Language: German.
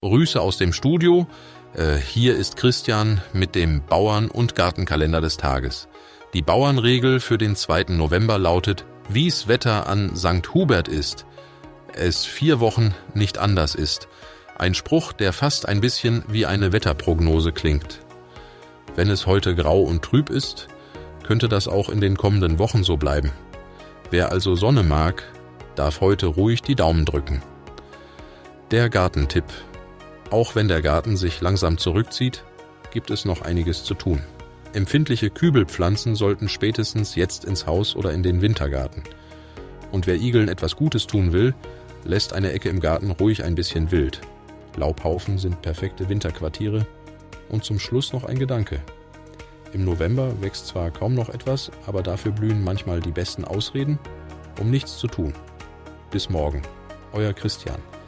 Grüße aus dem Studio. Hier ist Christian mit dem Bauern- und Gartenkalender des Tages. Die Bauernregel für den 2. November lautet: Wie's Wetter an St. Hubert ist, es 4 Wochen nicht anders ist. Ein Spruch, der fast ein bisschen wie eine Wetterprognose klingt. Wenn es heute grau und trüb ist, könnte das auch in den kommenden Wochen so bleiben. Wer also Sonne mag, darf heute ruhig die Daumen drücken. Der Gartentipp: Auch wenn der Garten sich langsam zurückzieht, gibt es noch einiges zu tun. Empfindliche Kübelpflanzen sollten spätestens jetzt ins Haus oder in den Wintergarten. Und wer Igeln etwas Gutes tun will, lässt eine Ecke im Garten ruhig ein bisschen wild. Laubhaufen sind perfekte Winterquartiere. Und zum Schluss noch ein Gedanke: Im November wächst zwar kaum noch etwas, aber dafür blühen manchmal die besten Ausreden, um nichts zu tun. Bis morgen, euer Christian.